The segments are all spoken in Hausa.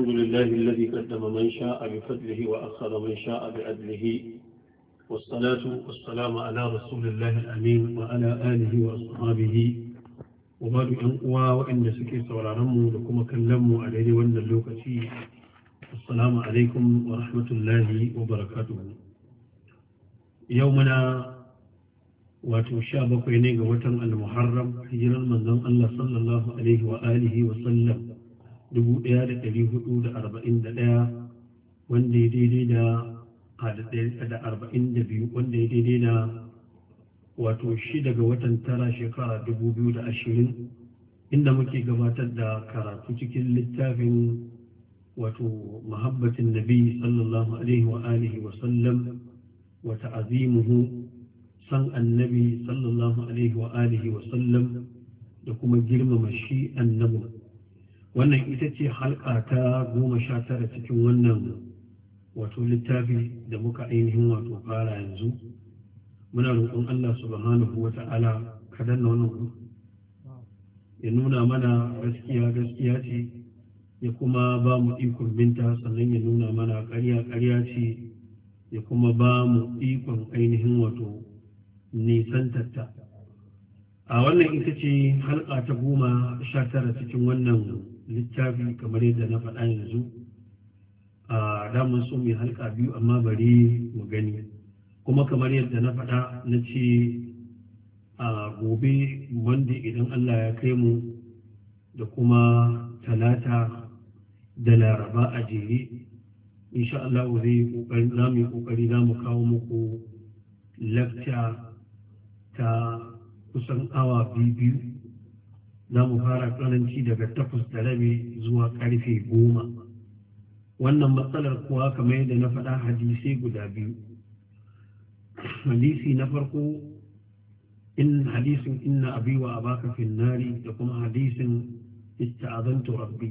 الحمد لله الذي قدم من شاء بفضله وأخر من شاء بعدله والصلاة والسلام على رسول الله الأمين وعلى آله وأصحابه وبعد أنقوى وإن سكي سورارمو لكم كلموا عليه وأن اللوكتي السلام عليكم ورحمة الله وبركاته يومنا وتشابك إنيق وطن المحرم هجر المنزل الله صلى الله عليه وآله وسلم 1441 wanda ya daidai da 42 wanda ya daidai da wato 6 ga watan tara shekara 2020 inda muke gabatar da karatu cikin littafin wato muhabbatin nabi sallallahu alaihi wa alihi wa sallam wa ta'azimuhu san annabi sallallahu alaihi wa alihi wa sallam da kuma girmama shi annabi. Wannan ita ce halka ta 19 cikin wannan wato littafi da muka ainihin wato fara yanzu. Muna roƙon Allah subhanahu wa ta'ala kadan na wannan ya nuna mana gaskiya ce ya kuma ba mu ikon binta, sannan ya nuna mana ƙarya ce ya kuma ba mu ikon ainihin wato nisantarta. A wannan ita ce halka ta 19 cikin wannan littafi kamar yadda na faɗa yanzu. A damar so mai halka 2 amma bari mu gani, kuma kamar yadda na faɗa na ce a gobe wanda idan Allah ya kai mu da kuma talata da laraba a jere insha Allah za mu yi ƙoƙari za mu kawo muku lakta ta kusan awa biyu. Za mu fara karanci daga 8:30 zuwa karfe 10. Wannan matsalar kuwa kamar yadda na faɗa hadisai guda biyu. Hadisi na farko hadisin inna abi wa abaka fin nari da kuma hadisin ista'azantu rabbi.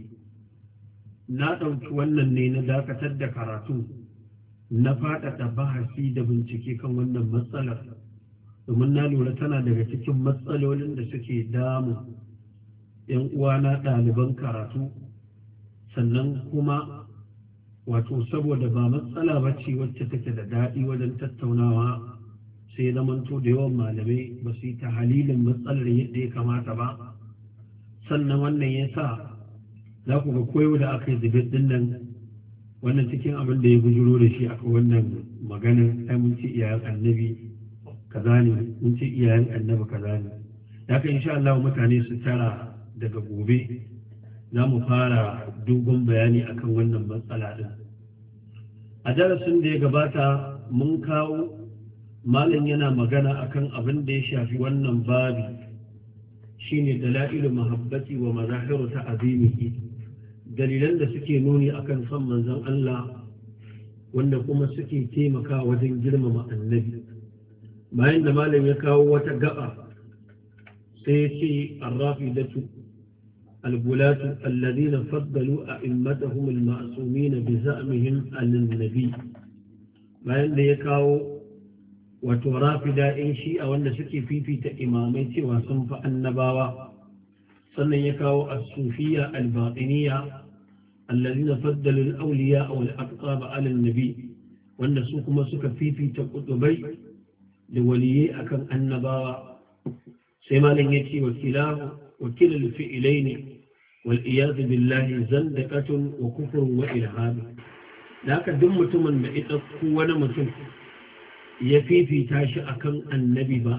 Na ɗauki wannan ne na dakatar da karatu na faɗaɗa bahasi da bincike kan wannan matsalar, domin na lura tana daga cikin matsalolin da suke damu ‘yan uwana ɗaliban karatu, sannan kuma wato saboda ba matsala ba ce wacce take da daɗi wajen tattaunawa, sai zamanto da yawan malamai ba su yi ta halilin matsalar yadda ya kamata ba. Sannan wannan ya sa za ku ga koyo da aka yi zubin din nan, wannan cikin abin da ya bujuro da shi aka wannan maganin ai mun ce iyayen annabi kaza ne, mun ce iyayen annabi kaza ne. Ya ka insha Allah mutane su tara daga gobe za mu fara dogon bayani akan wannan matsala din. A darasin da ya gabata mun kawo malam yana magana akan abin da ya shafi wannan babi shine dalailu mahabbati wa mazahiru ta'zimihi, dalilan da suke nuni akan son manzon Allah wanda kuma suke taimaka wajen girmama annabi. Bayan da malam ya kawo wata gaba sai ya ce arrafidatu البلاة الذين فضلوا أئمتهم المعصومين بزعمهم عن النبي. bayan da ya kawo wato rafida in shi'a wanda suke fifita imamai cewa sun fi annabawa, sannan ya kawo as-sufiyya al-batiniyya alladhina faddalu al-awliya wal aqtab ala an-nabi, wanda su kuma suka fifita kutubai da waliyai akan annabawa. sai malam yace wakil al-fi'lain wal iyad billahi zandaqatun wa kufrun wa ilhad. haka duk mutumin da ita ko wani mutum ya fifita shi akan annabi ba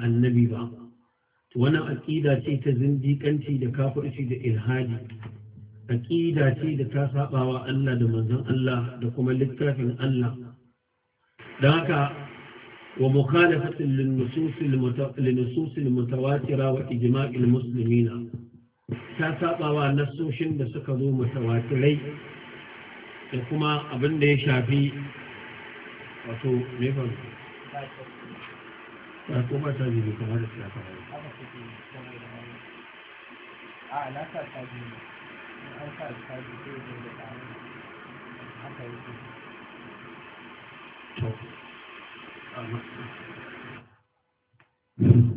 to wannan aqida ce ta zindiƙanci da kafirci da ilhadi. aqida ce da ta sabawa Allah da manzon Allah da kuma littafin Allah. dan haka wa mukhalafatin lin-nusus al-mutawatira wa ijma' al-muslimin, ta sabawa nassoshin da suka zo mutawatirai da kuma abin da ya shafi wato me fa ta kuma ta ji kamar da ta fara na ta ta ji an sa ta ji sai da haka yake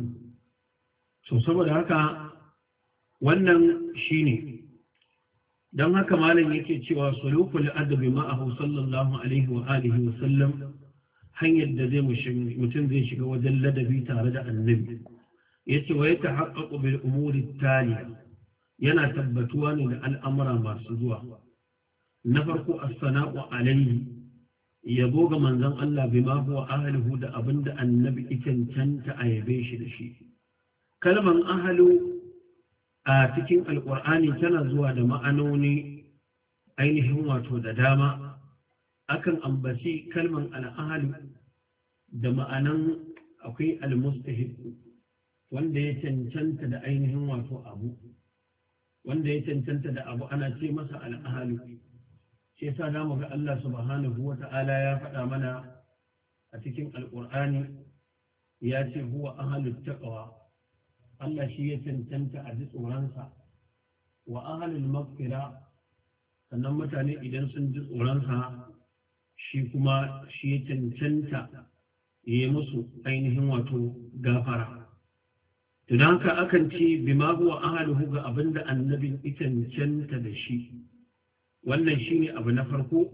so saboda haka wannan shine don haka malam yake cewa sulukul adabi ma'ahu sallallahu alaihi wa alihi wa sallam hanyar da mutum zai shiga wajen ladabi tare da annabi yace wa yatahaqqaqu bil umuri taliya yana tabbatuwa ne da al'amura masu zuwa na farko as-sana'u alaihi yabo ga manzon Allah bima huwa ahlihu da abinda annabi cancanta a yabe shi da shi kalman ahlu a cikin alqur'ani tana zuwa da ma'anoni ainihin wato da dama akan ambaci kalman al-ahlu da ma'anan akwai al-mustahiq wanda ya cancanta da ainihin wato abu wanda ya cancanta da abu ana ce masa al-ahlu shi yasa zamu ga Allah subhanahu wata'ala ya faɗa mana a cikin alƙur'ani ya ce huwa ahlut taqwa Allah shi ya cancanta a ji tsoronsa wa ahlul maghfira sannan mutane idan sun ji tsoronsa shi kuma shi ya cancanta ya yi musu ainihin wato gafara to dan haka akan ce bima huwa ahluhu ga abinda annabin ya cancanta da shi wannan shine abu na farko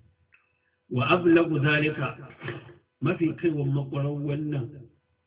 wa ablagu zalika mafi kaiwa makwarar wannan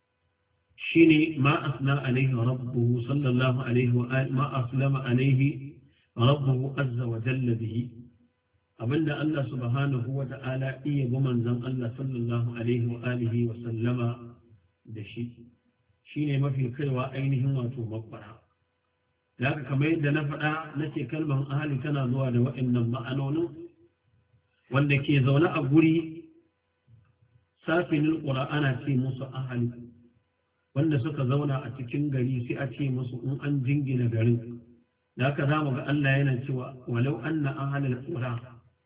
shine ma asna alaihi rabbuhu sallallahu alaihi wa ma aslama alaihi rabbuhu azza wa jalla bihi abinda Allah subhanahu wa ta'ala iya bi manzon Allah sallallahu alaihi wa alihi wa sallama da shi shine mafi kaiwa ainihin wato makwara da haka kamar yadda na faɗa na ce kalmar ahali tana zuwa da waɗannan ma'anonin wanda ke zaune a guri safinin ƙura ana ce musu ahali wanda suka zauna a cikin gari sai a ce musu in an jingina garin da haka za mu ga Allah yana cewa walau anna ahalal ƙura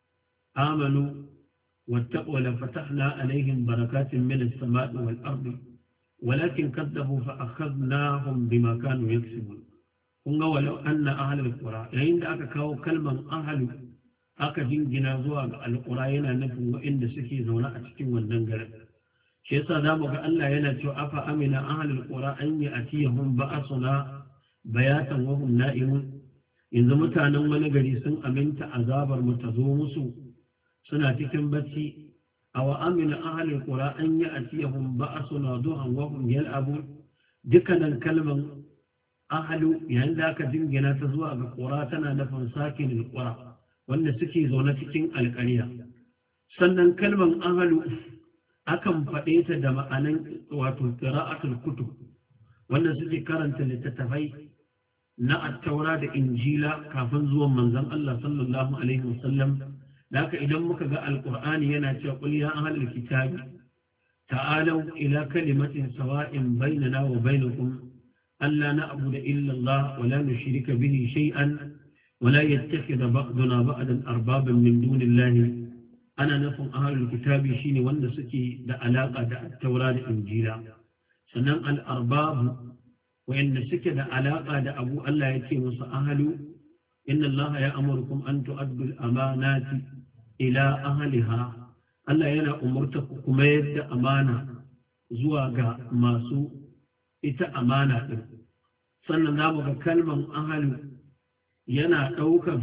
amanu wattaqwa la fatahna alaihim barakatin min as-sama'i wal ardi walakin kadzabu fa akhadnahum bima kanu yaksubun kun ga walau anna ahlul qura yayin da aka kawo kalman ahlu aka jingina zuwa ga alqura yana nufin waɗanda suke zaune a cikin wannan garin shi yasa zamu ga Allah yana cewa afa amina ahlul qura an ya'tiyahum ba'suna bayatan wa hum na'imun yanzu mutanen wani gari sun aminta azabar mu ta zo musu suna cikin bacci aw amina ahlul qura an ya'tiyahum ba'suna duhan wa hum yal'abun dukkanin kalman ahalu yayin da aka jingina ta zuwa ga ƙura tana nufin sakin ƙura wanda suke zaune cikin alƙarya sannan kalmar ahalu akan faɗe ta da ma'anan wato qira'atul kutub wanda suke karanta littattafai na attaura da injila kafin zuwan manzon Allah sallallahu alaihi wasallam da haka idan muka ga alqur'ani yana cewa qul ya ahlul kitabi ta'alu ila kalimatin sawa'in bainana wa bainakum ألا نعبد إلا الله ولا نشرك به شيئا ولا يتخذ بعضنا بعضا أربابا من دون الله أنا نفهم أهل الكتاب شيني ونسكي دا علاقة دا التوراة الإنجيل سنن الأرباب وإن سكي دا علاقة دا أبو الله يتيم أهل إن الله يأمركم أن تؤدوا الأمانات إلى أهلها الله ينا أمرتكم يد أمانة زواغا ماسو ita amana ɗin sannan za mu ga kalman ahalu yana ɗaukar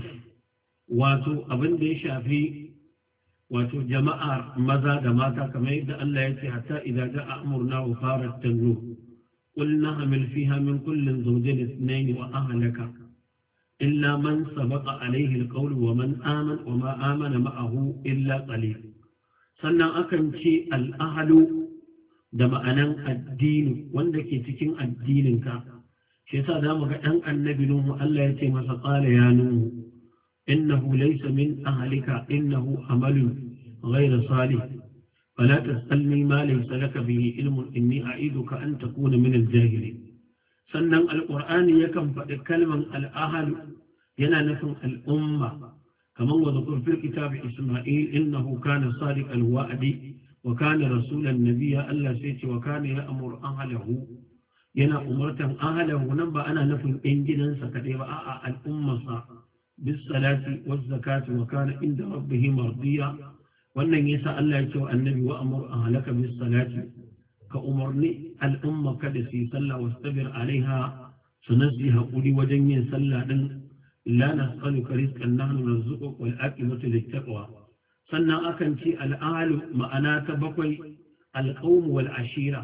wato abin da ya shafi wato jama'ar maza da mata kamar yadda Allah ya ce hatta idza ja'a amruna wa farat tanur qulna hamil fiha min kullin zawjayn ithnayn wa ahlaka illa man sabaqa alayhi alqawl wa man amana wa ma amana ma'ahu illa qalil sannan akan ce al-ahlu da ma'anan addini wanda ke cikin addininka shi yasa za mu ga ɗan annabi Nuhu Allah ya ce masa qala ya Nuhu innahu laysa min ahlika innahu amalun ghayra salih fala tasalni ma laysa laka bihi ilmun inni a'iduka an takuna min al-jahilin sannan alqur'ani yakan faɗi kalman al-ahl yana nufin al-umma kaman wa zakur fil kitabi isma'il innahu kana sadiq al-wa'di وكان رسول النبي الله سيتي وكان يأمر أهله ينا أمرتم أهله نبا أنا نفهم إنجنا سكتب الأمة بالصلاة والزكاة وكان عند ربه مرضيا وأن يسأل الله يتوى النبي وأمر أهلك بالصلاة كأمرني الأمة كدسي صلى واستبر عليها سنزيها قولي وجنين صلى la nas'aluka rizqan nahnu narzuquka wal aqibatu littaqwa sannan akan ce al'alu ma'ana ta bakwai alqawm wal ashira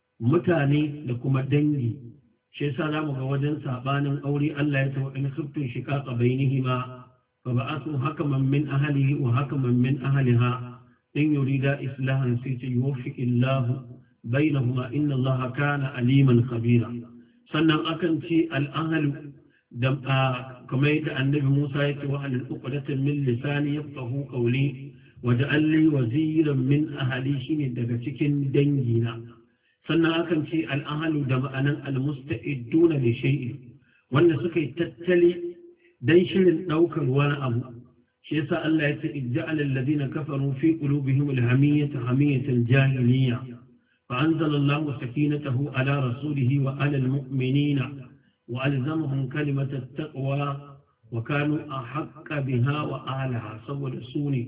mutane da kuma dangi shi yasa zamu ga wajen sabanin aure Allah ya tawo in khiftu shiqaqa bainihima fa ba'athu hakaman min ahlihi wa hakaman min ahliha in yurida islahan sayuwaffiqillahu bainahuma inna Allaha kana aliman khabira sannan akan ce al'ahlu da kamar yadda annabi Musa ya ce wa alal uqdatan min lisani yafqahu qawli waj'al li waziran min ahli shine daga cikin dangina sannan akan ce al'ahlu da ma'anan almusta'idduna li shay'in wanda suka yi tattali dan shirin daukar wani abu shi yasa Allah ya ce ij'al alladhina kafaru fi qulubihim alhamiyata hamiyatan jahiliyya fa anzala Allahu sakinatahu ala rasulihi wa ala almu'minina وألزمهم كلمة التقوى وكانوا أحق بها وأهلها سوى سوني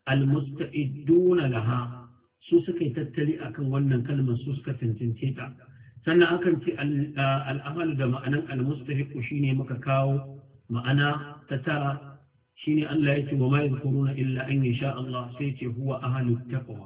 المستعدون لها سوسكي تتلي أكن ونن كلمة سوسكة تنتيتا سنة أكن في الأمل ده معنى المستحق شيني مكاكاو معنى تترى شيني الله يتي وما يذكرون إلا أن يشاء الله سيتي هو أهل التقوى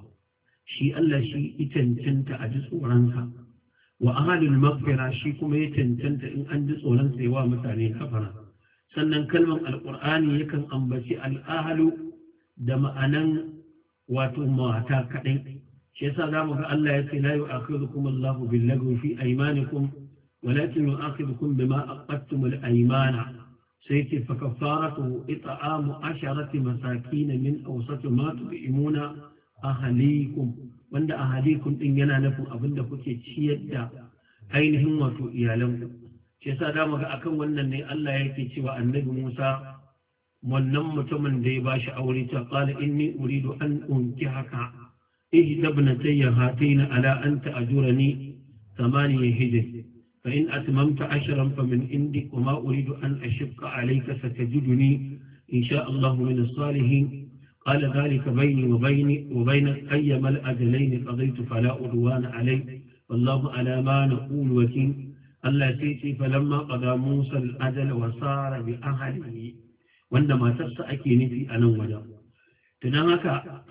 شي الله شي إتنتنت أجزء ورنسا wa ahalul maghfira shi kuma ya cancanta in an ji tsoron sai wa mutane kafara sannan kalmar alqur'ani yakan ambaci al'ahalu da ma'anan wato mata kadai shi yasa zamu ga Allah ya ce la yu'akhidukum Allahu bil lagwi fi aymanikum walakin yu'akhidukum bima aqadtum al aymana sai ce fa kafaratu it'amu 10 masakin min awsati ma tu'imuna ahalikum wanda ahalikum din yana nufin abinda kuke ciyar da ainihin wato iyalanku shi yasa da muga akan wannan ne Allah yake cewa annabi Musa wannan mutumin da ya bashi aure ta qala inni uridu an unkihaka ihda ibnatayya hatayn ala an ta'jurani thamaniya hijaj fa in atmamta 10 fa min indi wa ma uridu an ashqa alayka satajiduni insha Allah min as-salihin قال ذلك بيني وبينك أيما الأجلين قضيت فلا أدوان علي والله على ما نقول وكيل الله سيتي فلما قضى موسى الأجل وصار بأهله وعندما تسأكي نفي أنا وجه تنهك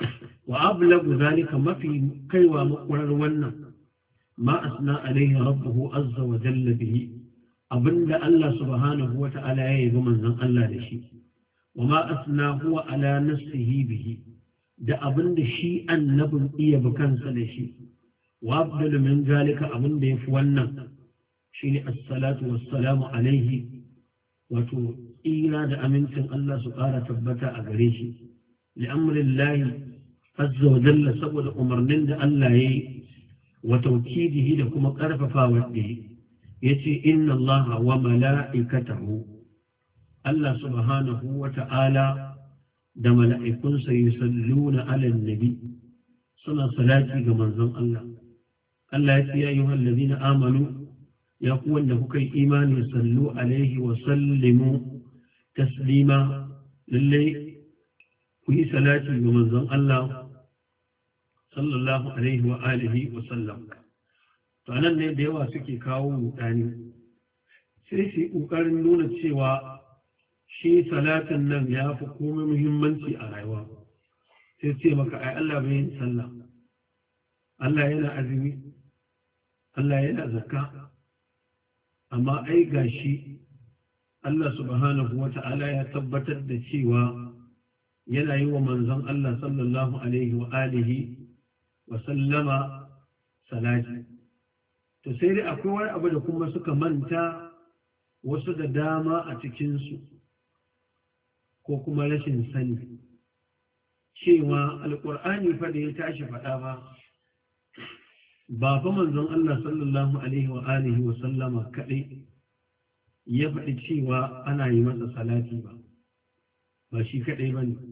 وأبلغ ذلك ما في كيوى مقرر ون ما أثنى عليه ربه عز وجل به أبن الله سبحانه وتعالى يبمن الله لشيء وما أثنى هو على نفسه به da abin da shi annabin iya bukansa da shi wa abdul min zalika abin da yafi wannan shine as-salatu was-salamu alaihi wato ira da amincin Allah su ƙara tabbata a gare shi li amrillahi azza wa jalla saboda umarnin da Allah yayi wa tawkidihi da kuma ƙarfafawa da yace inna Allah wa mala'ikatahu Allah subhanahu wa ta'ala da mala'ikunsa yi salluna alal nabi suna salati ga manzon Allah. Allah ya ce ya yi hallazi na amanu ya ku wanda kuka yi imani sallu alaihi wa sallimu taslima lallai ku yi salati ga manzon Allah sallallahu alaihi wa alihi wa sallam. To anan ne da yawa suke kawo mutane sai su yi ƙoƙarin nuna cewa shi salatin nan ya fi komai muhimmanci a rayuwa sai ce maka ai Allah bai yin sallah Allah yana azumi Allah yana zakka amma ai gashi Allah subhanahu wata'ala ya tabbatar da cewa yana yi wa manzon Allah sallallahu alaihi wa alihi wa sallama salati to sai dai akwai wani abu da kuma suka manta wasu da dama a cikinsu ko kuma rashin sani cewa alƙur'ani fa da ya tashi faɗa ba fa manzon Allah sallallahu alaihi wa alihi wa sallama kaɗai ya faɗi cewa ana yi masa salati ba shi kaɗai ba ne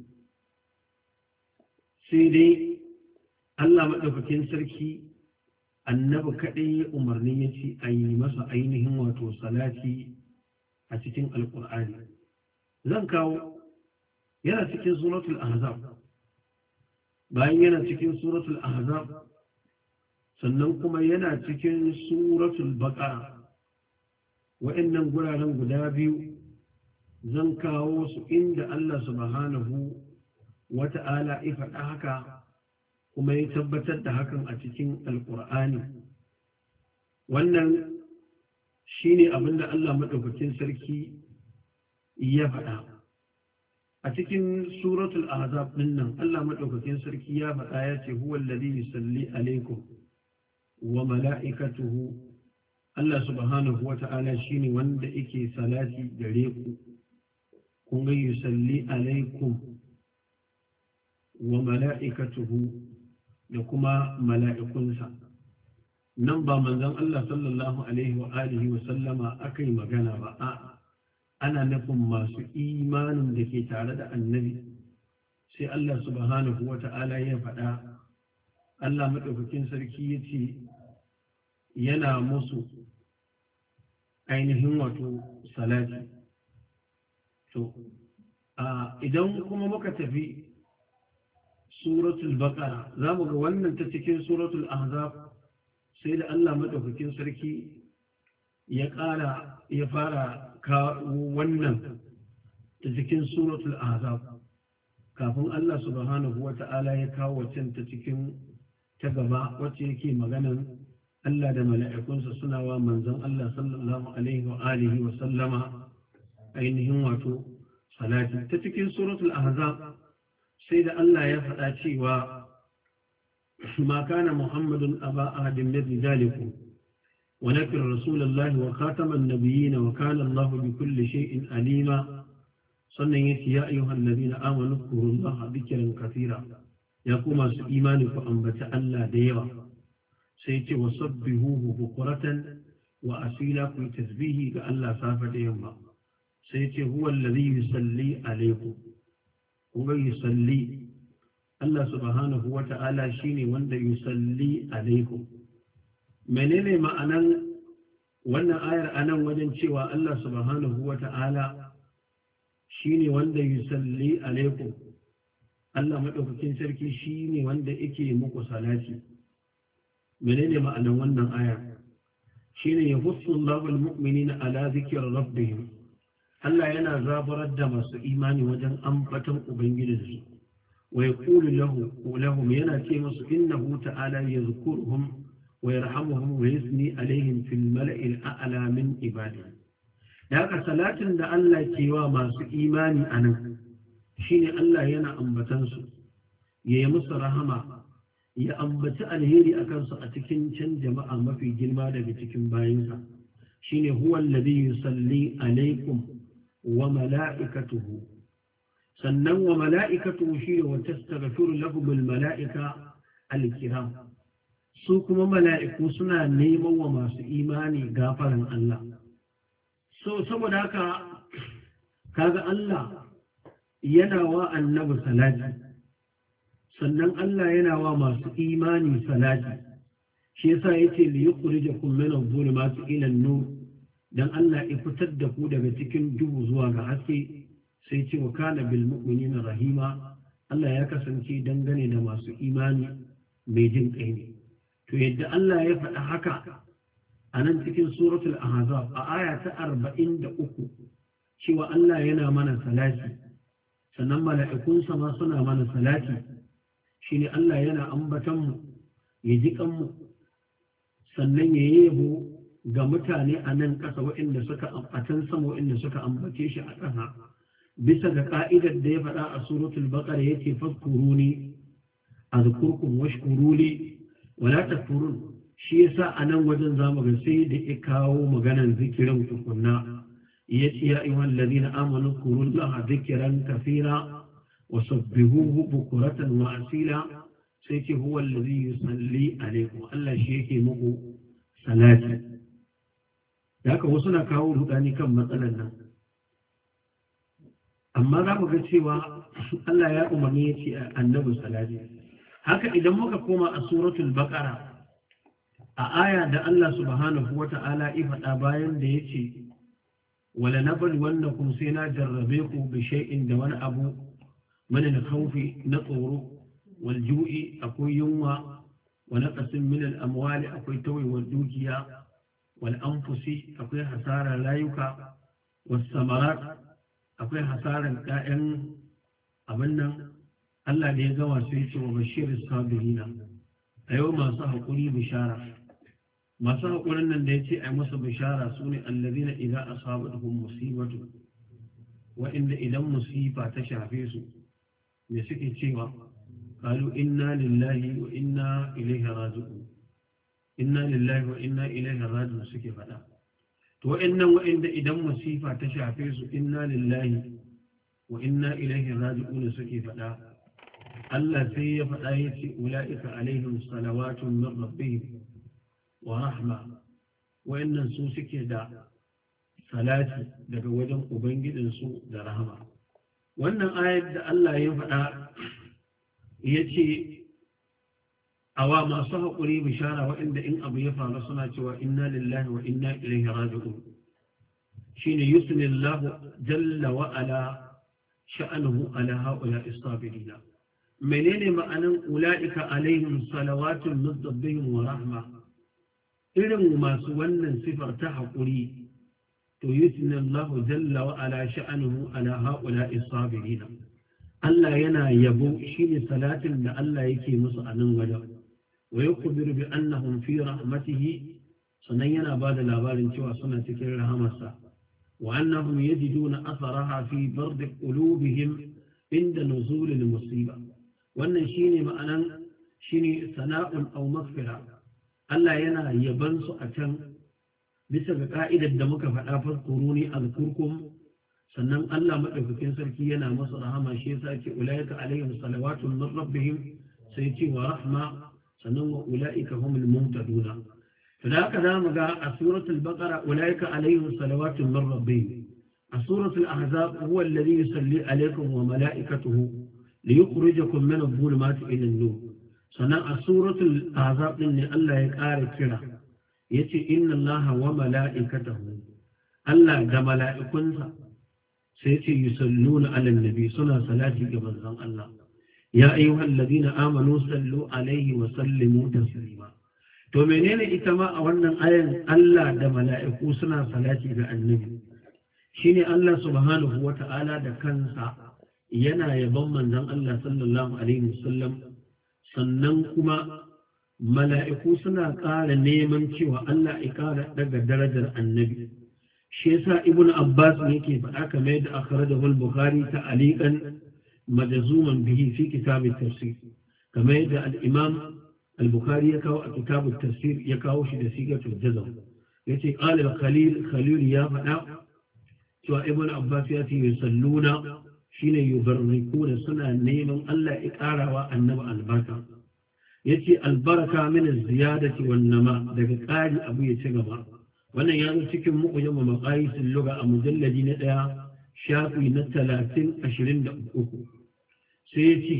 sai dai Allah maɗaukakin sarki annabi kaɗai ya umarni ya ce a yi masa ainihin wato salati a cikin alƙur'ani zan kawo yana cikin suratul ahzab bayan yana cikin suratul ahzab sannan kuma yana cikin suratul baqara wa'annan guraren guda biyu zan kawo su inda Allah subhanahu wata'ala ya faɗa haka kuma ya tabbatar da hakan a cikin alƙur'ani. Wannan shine abin da Allah maɗaukakin sarki ya faɗa a cikin suratul ahzab din nan. Allah maɗaukakin sarki ya faɗa ya ce huwa alladhi yusalli alaikum wa mala'ikatuhu. Allah subhanahu wata'ala shine wanda yake salati gare ku, kun ga yusalli alaikum wa mala'ikatuhu da kuma mala'ikunsa. Nan ba manzon Allah sallallahu alaihi wa alihi wa sallama akai magana ba, a ana nufin masu imanin da ke tare da annabi. Sai Allah subhanahu wa ta'ala ya faɗa, Allah maɗaukakin sarki ya ce yana musu ainihin wato salati. To, idan kuma muka tafi suratul baqara za mu ga wannan ta cikin suratul ahzab sai da Allah madaukakin sarki ya fara kawo wannan ta cikin suratul ahzab kafin Allah subhanahu wata'ala ya kawo wacce ta cikin ta gaba wacce yake maganan Allah da mala'ikunsa suna wa manzon Allah sallallahu alaihi wa alihi wa sallama ainihin wato salati. Ta cikin suratul ahzab sai da Allah ya faɗa cewa ma kana Muhammadun aba ahadin min rijalikum walakin rasulullahi wa khataman nabiyyin wa kana Allahu bi kulli shay'in alima. Sannan yace ya ayyuhal ladina amanu zkurullaha dhikran kathira, ya kuma su imani ku ambata Allah da yawa. Sai yace wasabbihuhu bukratan wa asila, ku tasbihi ga Allah safa da yamma. Sai yace huwa alladhi yusalli alaykum, kuma yusalli Allah subhanahu wa ta'ala shine wanda yusalli alaikum. Menene ma'anan wannan ayar anan wajen cewa Allah subhanahu wa ta'ala shine wanda yusalli alaikum? Allah madaukakin sarki shine wanda yake muku salati. Menene ma'anan wannan ayar? Shine yahussu Allahu al-mu'minina ala dhikri rabbihim. Allah yana zaburar da masu imani wajen ambaton Ubangijinsu, wa yaqulu lahum yana ce musu innahu ta'ala yazkuruhum wa yarhamuhum wa yusni alaihim fil mala'il a'la min ibadihi. Da haka salatin da Allah ke wa masu imani anan shine Allah yana ambatan su, ya yi musu rahama, ya ambaci alheri akan su a cikin can jama'a mafi girma daga cikin bayinsa. Shine huwa alladhi yusalli alaikum wa mala'ikatuhu. Sannan wa mala'ikatuhu shi ne wata stagafiru lahumul mala'ika alkiram, su kuma mala'iku suna neman wa masu imani gafaran Allah. Saboda haka kaga Allah yana wa annabi salati, sannan Allah yana wa masu imani salati. Shi yasa yace li yukhrijakum min adh-dhulumati ila an-nur, dan Allah ya fitar da ku daga cikin duhu zuwa ga haske. Sai ce wa kana bil mu'minina rahima, Allah ya kasance dangane da masu imani mai jin kai ne. To yadda Allah ya faɗa haka a nan cikin suratul ahzab a aya ta 43 cewa Allah yana mana salati, sannan mala'ikunsa ma suna mana salati, shine Allah yana ambatan mu, ya ji kanmu, sannan ya yabo ga mutane a nan ƙasa waɗanda suka ambatan sama waɗanda suka ambace shi a ƙasa bisa ga ƙa'idar da ya faɗa a suratul baqara yake fadkuruni azkurkum washkuruli wala takfurun. Shi yasa a nan wajen zamu ga sai da ya kawo maganan zikirin tukunna, yace ya ayyuhal ladina amanu zkurullaha dhikran kathira wa sabbihuhu bukratan wa asila. Sai ce huwa alladhi yusalli alaikum, Allah shi yake muku salati. Da haka wasu na kawo rudani kan matsalar nan, amma za mu ga cewa Allah ya umarni ya ce annabi salati. Haka idan muka koma a suratul baqara a aya da Allah subhanahu wata'ala ya faɗa bayan da ya ce wala nabal wannakum sai na jarrabe ku bi shay'in da wani abu mana na khawfi na tsoro wal ju'i akwai yunwa wa naqasin min al amwali akwai tawaiwar dukiya wal anfusi akwai hasarar rayuka was samarat akwai hasaran ƴaƴan abin nan Allah da ya gama sai ce wa bashirin sabirina a yau masu haƙuri bishara masu haƙurin nan da ya ce a yi masa bishara su ne allazina idan asabatuhum musibatu wa'inda idan musifa ta shafe su me suke cewa qalu inna lillahi wa inna ilaihi raji'un inna lillahi wa inna ilaihi raji'un suke faɗa to wa'inda idan musifa ta shafe su inna lillahi wa inna ilaihi raji'un suke faɗa Allah sai ya faɗa ya ce ula'ika alaihim salawatun min rabbihim wa rahma wa'annan su suke da salati daga wajen ubangijinsu da rahama wannan ayar da Allah ya faɗa ya ce awa masu haƙuri bishara waɗanda in abu ya faru suna cewa inna lillahi wa inna ilaihi raji'un shine yusnillahu jalla wa ala sha'anuhu ala haula istabirina menene ma'anan ula'ika alaihim salawatun min rabbihim wa rahma irin masu wannan sifar ta haƙuri to yusnillahu jalla wa ala sha'anuhu ala haula istabirina Allah yana yabo shine salatin da Allah yake musu a nan wajen wa yakbiru bi annahum fi rahmatihi sanan yana bada labarin cewa suna cikin rahamarsa wa annahum yajiduna atharaha fi bard qulubihim inda nuzul al-musiba wannan shine ma'anan shine sana'un aw maghfira Allah yana yaban su a can bisa ga ka'idar da muka faɗa fadkuruni azkurkum sannan Allah madaukakin sarki yana masa rahama shi yasa ce ulaika alaihim salawatun min rabbihim sai ce wa rahma sannan wa ulaika humul muhtaduna to da haka zamu ga a suratul baqara ulaika alaihim salawatun min rabbihim a suratul ahzab huwa alladhi yusalli alaykum wa malaikatuhu liyukhrijakum min adh-dhulumati ila an-nur sannan a suratul ahzab din ne Allah ya ƙara kira yace inna allaha wa malaikatahu Allah da mala'ikunsa sai ce yusalluna ala nabi suna salati ga manzon Allah ya ayyuhal ladina amanu sallu alaihi wa sallimu taslima to menene ita ma a wannan ayan Allah da mala'iku suna salati ga annabi shine Allah subhanahu wata'ala da kansa yana yabon manzon Allah sallallahu alaihi wasallam sannan kuma mala'iku suna ƙara neman cewa Allah ya ƙara daga darajar annabi shi yasa ibn abbas yake faɗa kamar yadda akhrajahu al-bukhari ta'aliqan majzuman bihi fi kitab at-tafsir kamar yadda al-imam al-bukhari ya kawo a kitab at-tafsir ya kawo shi da sigatul jazm yace qala khalil ya faɗa cewa ibn abbas ya ce yusalluna shine yubarrikuna suna neman Allah ya karawa annabi albarka yace albaraka min az-ziyadati wan nama daga ƙari abu ya ci gaba wannan ya zo cikin mu'jam maqayisul lugha a mujalladi na 1 shafi na 23 sai yace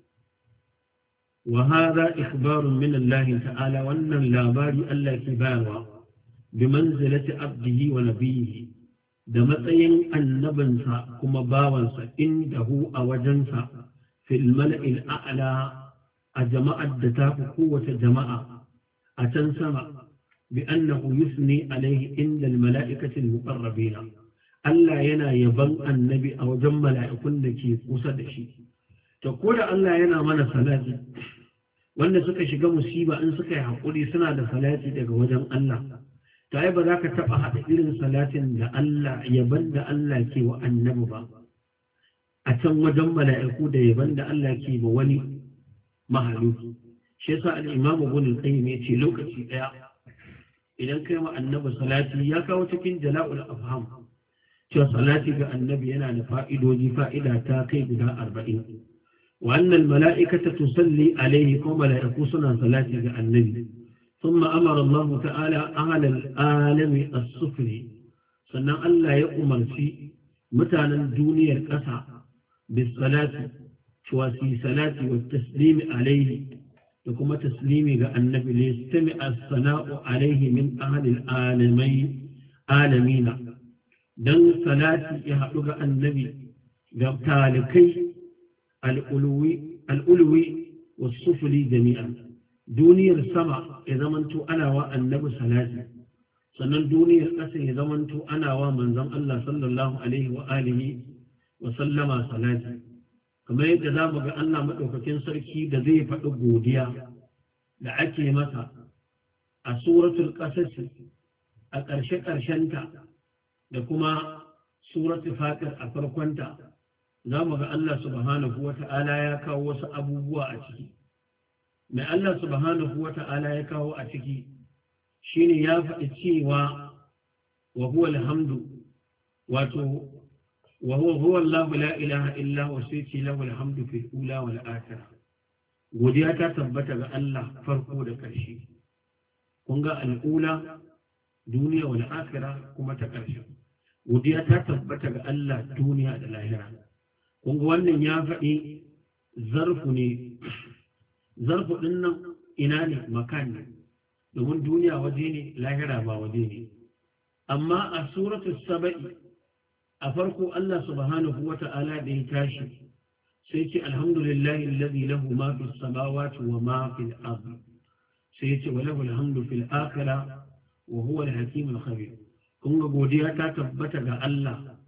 wa hadha ikhbarun min Allah ta'ala wannan labari Allah ke bayarwa bi manzilati abdihi wa nabiyhi da matsayin annabinsa kuma bawansa indahu a wajensa fil mala'il a'la a jama'ar da ta fi kowace jama'a a can sama بأنه يثني عليه عند الملائكة المقربين ألا ينا يبن النبي أو جم ملائكون لكي قصد شيء تقول ألا ينا من صلاة وأن سكا شكا مصيبة أن سكا يحقولي سنة صلاة دك وجم الله تعيب ذاك تبقى إلى صلاة لألا يبن ألا كي وأنبا أتم وجم ملائكون يبن ألا كي وولي مهلوك شيسا الإمام ابن القيم يتي لوكتي idan kai ma annabi salati ya kawo cikin jala'ul afham cewa salati ga annabi yana da fa'idoji fa'ida ta kai guda 40 wa annal mala'ikata tusalli alaihi ko mala'iku suna salati ga annabi thumma amara Allah ta'ala ahla al-alami as-sufli sannan Allah ya umarci mutanen duniyar ƙasa bis salati cewa su salati wa taslimi alaihi da kuma taslimi ga annabi ne sami as-sana'u alaihi min ahli alamina dan salati ya haɗu ga annabi ga talikai al-ulwi was-sufli jami'an duniyar sama ya zamanto ana wa annabi salati sannan duniyar ƙasa ya zamanto ana wa manzon Allah sallallahu alaihi wa alihi wa sallama salati kamar yadda za mu ga Allah maɗaukakin sarki da zai faɗi godiya da ake masa a suratul ƙasas a ƙarshe-ƙarshenta da kuma suratul fatir a farkonta za mu ga Allah subhanahu wa ta'ala ya kawo wasu abubuwa a ciki mai Allah subhanahu wa ta'ala ya kawo a ciki shine ya faɗi cewa wa huwa alhamdu wato وهو الله لا إله إلا هو سيتي له الحمد في الأولى والآخرة godiya ta tabbata ga Allah farko da ƙarshe kun ga al'ula duniya wal akhirah kuma ta ƙarshe godiya ta tabbata ga Allah duniya da lahira kun ga wannan ya faɗi zarfu ne zarfu din nan ina ne makan ne domin duniya waje ne lahira ba waje ne amma a suratul saba'i a farko Allah subhanahu wa ta'ala da ya tashi sai ce alhamdulillahi alladhi lahu ma fis samawati wa ma fil ardi sai ce wa lahu alhamdu fil akhirah wa huwa al-hakim al-khabir kun ga godiya ta tabbata ga Allah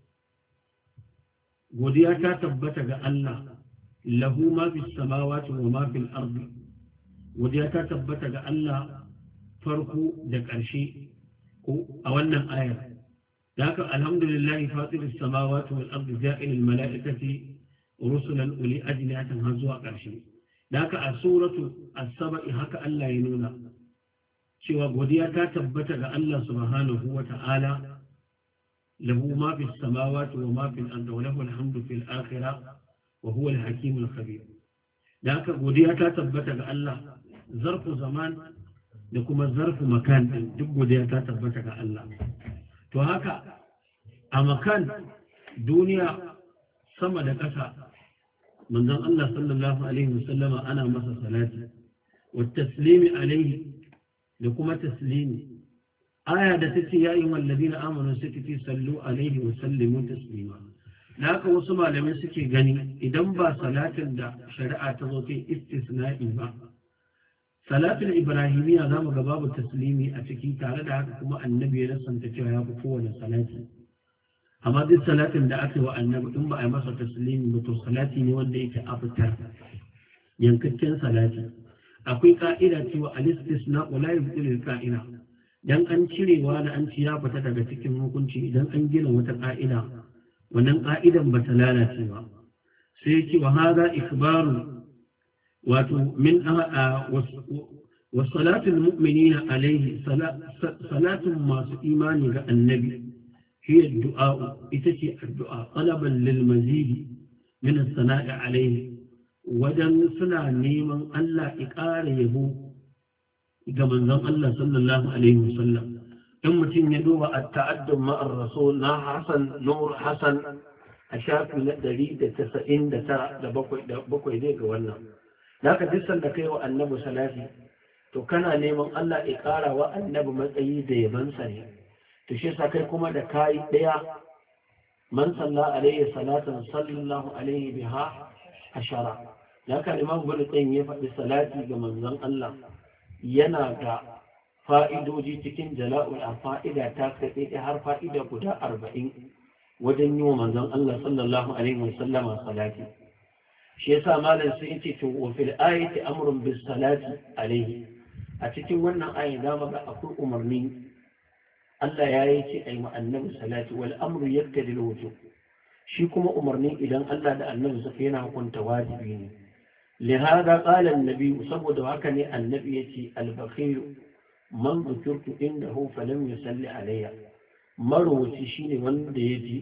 lahu ma fis samawati wa ma fil ardi godiya ta tabbata ga Allah farko da ƙarshe ko a wannan ayar ذاك الحمد لله فاطر السماوات والأرض جائل الملائكة رسلا أولي أجنحة هزوا قرشي ذاك السورة السبع هكا الله ينونا شوى قديا تثبت الله سبحانه وتعالى له ما في السماوات وما في الأرض وله الحمد في الآخرة وهو الحكيم الخبير ذاك قديا تثبت الله ظرف زمان لكم ظرف مكان دق قديا تثبت الله to haka a makan duniya sama da ƙasa manzon Allah sallallahu alaihi wasallama ana masa salati wa taslimi alaihi da kuma taslimi aya da tace ya ayyuhal ladina amanu sakiti sallu alaihi wa sallimu taslima haka wasu malamai suke gani idan ba salatin da shari'a ta zo ta istisna'i ba salatul ibrahimiyya za mu ga babu taslimi a ciki tare da haka kuma annabi ya nasanta cewa ya fi kowane salati amma duk salatin da aka yi wa annabi in ba a yi masa taslimi ba to salati ne wanda yake afitar yankakken salati akwai ka'ida cewa al-istisna la yubtilu al-qa'ida dan an cirewa da an ci ya fita daga cikin hukunci idan an gina wata ka'ida wannan ka'idan ba ta lalace ba sai yake wa hada ikbaru wato min وصلاة المؤمنين عليه صلاة ما إيمان النبي هي الدعاء إتشي الدعاء طلبا للمزيد من الثناء عليه وجن سنا نيما ألا إقار يبو كما زم الله صلى الله عليه وسلم ثم يدوب التعدم مع الرسول نا حسن نور حسن أشاف دليل 90 da bakwai zai ga wannan zaka dissan da kai wa annabi salati to kana neman Allah ya ƙara wa annabi matsayi da yabansa ne to shi yasa kai kuma da kai daya man salla alaihi salatan sallallahu alaihi biha ashara zaka imam bin qayyim ya faɗi salati ga manzon Allah yana da fa'idoji cikin jala'ul fa'ida ta kai har fa'ida guda 40 wajen yi wa manzon Allah sallallahu alaihi wasallama salati shi yasa malam sai yace to wa fil ayati amrun bis salati alaihi a cikin wannan ayi da ga akwai umarni Allah ya yi ce ayi annabi salati wal amru yaktadi al wujub shi kuma umarni idan Allah da annabi suka yana hukunta wajibi ne lihada qala an-nabi saboda haka ne annabi yace al-bakhil man dhukirtu indahu falam yusalli alayya marwaci shine wanda yaji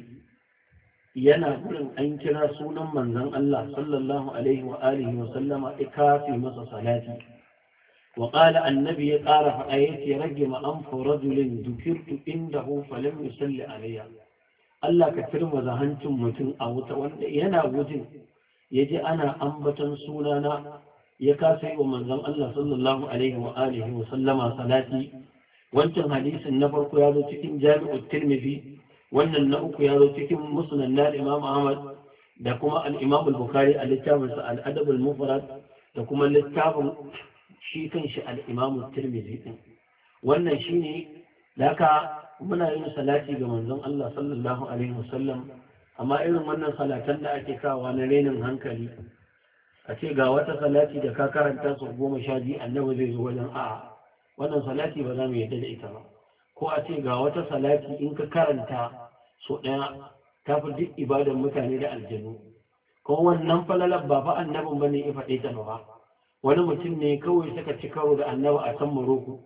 yana gurin an kira sunan manzon Allah sallallahu alaihi wa alihi wa sallama ikafi masa salati wa qala annabi ya qara fa ayati rajma anfu rajulin dhukirtu indahu falam yusalli alayya Allah ka turmaza hancin mutum a wuta wanda yana gujin yaji ana ambaton sunana ya kasa yi wa manzon Allah sallallahu alaihi wa alihi wa sallama salati wancan hadisin na farko ya zo cikin Jami'ut Tirmidhi wannan na uku ya zo cikin musnad na Imam Ahmad da kuma al-Imam al-Bukhari a littafin sa al-Adab al-Mufrad da kuma littafin shi kanshi al-Imam Tirmidhi din wannan shine laka muna yin salati ga manzon Allah sallallahu alaihi wasallam amma irin wannan salatan da ake kawo na renin hankali a ce ga wata salati da ka karanta su 12 annabi zai zo wajen a'a wannan salati ba za mu yadda da ita ba ko a ce ga wata salati in ka karanta so ɗaya ta fi duk ibadan mutane da aljanu kuma wannan falalar ba fa annabin bane ya faɗe ta ba wani mutum ne kawai suka ci karo da annabi a can Morocco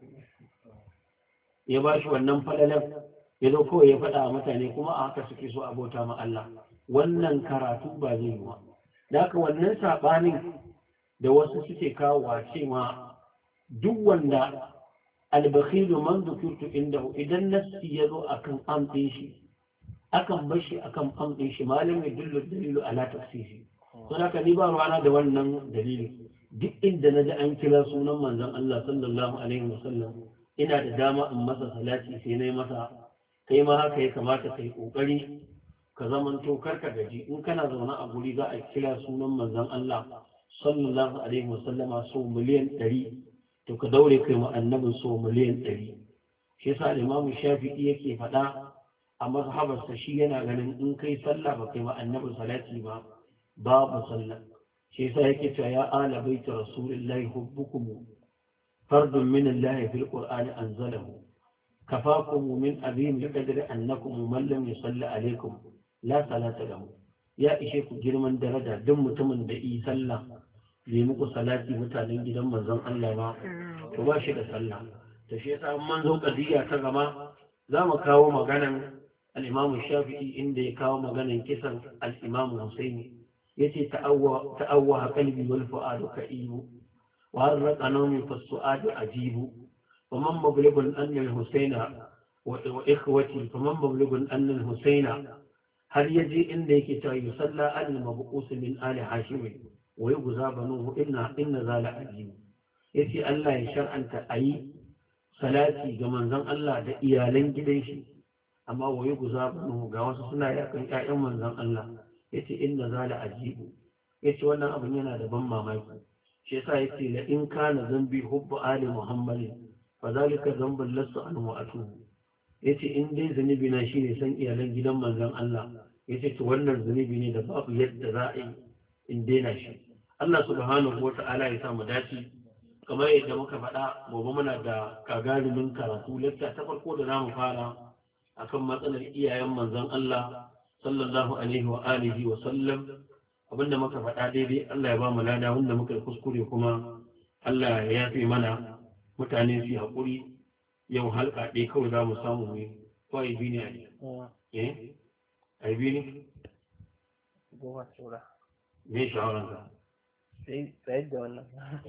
ya ba shi wannan falalar ya zo kawai ya faɗa wa mutane kuma a haka suke so abota ma Allah wannan karatu ba zai yi ba da haka wannan saɓanin da wasu suke kawo cewa duk wanda albakhilu man dhukirtu indahu idan nafsi yazo akan amɗin shi akan bar shi akan amɗin shi malam ya dullu dalilu ala tafsiri to haka ni ba ruwana da wannan dalili duk inda naji an kira sunan manzon Allah sallallahu alaihi wasallam ina da dama in masa salati sai nayi masa kai ma haka ya kamata kai kokari ka zamanto karka gaji in kana zaune a guri za a kira sunan manzon Allah sallallahu alaihi wasallama so miliyan 100 to ka daure kai mu annabin so miliyan 100 shi yasa Imam Shafi'i yake faɗa a mazhabarsa shi yana ganin in kai sallah ba kai ma annabin salati ba babu sallah shi yasa yake cewa ya ala baiti rasulillahi hubbukum fardun min Allah fil qur'ani anzalahu kafakum min abin liqadri annakum man lam yusalli alaykum la salata lahu ya ishe ku girman daraja duk mutumin da yi sallah bai muku salati mutanen gidan manzon Allah ba to ba shi da sallah to shi yasa mun zo kadiya ta gama za mu kawo maganan al-Imam Shafi'i inda ya kawo maganan kisan al-Imam Husaini yace ta'awwa qalbi wal fu'adu ka'ibu wa harraqa nawmi fas-su'adu ajibu wa man mablaghun anna al-Husaina wa ikhwati faman mablaghun anna al-Husaina har yaje inda yake cewa yusalla al-mab'us min ali hashim wa yughza banuhu inna zala ajibu yace Allah ya shar'anta ayi salati ga manzon Allah da iyalan gidan shi amma waye guza banu ga wasu suna yakan ƴaƴan manzon Allah yace inna zala ajibu yace wannan abin yana da ban mamaki shi yasa yace la in kana zambi hubbu ali muhammadin fa zalika zambul lasu an wa atubu yace in dai zunubi na shine san iyalan gidan manzon Allah yace to wannan zunubi ne da babu yadda za a yi in daina shi Allah subhanahu wata'ala ya sa mu dace kamar yadda muka faɗa gobe muna da kagarumin karatu lakta ta farko da zamu fara akan matsalar iyayen manzon Allah sallallahu alaihi wa alihi wa sallam abinda muka faɗa daidai Allah ya ba mu lada wanda muka kuskure kuma Allah ya yafe mana mutane su haƙuri yau halka ɗaya kawai za mu samu ne ko ai bi ne ai bi ne goma tsura me shawaranka sai da wannan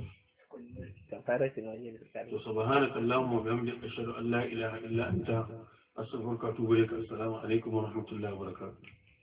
سبحانك اللهم وبحمدك أشهد أن لا إله إلا أنت أستغفرك وأتوب إليك السلام عليكم ورحمة الله وبركاته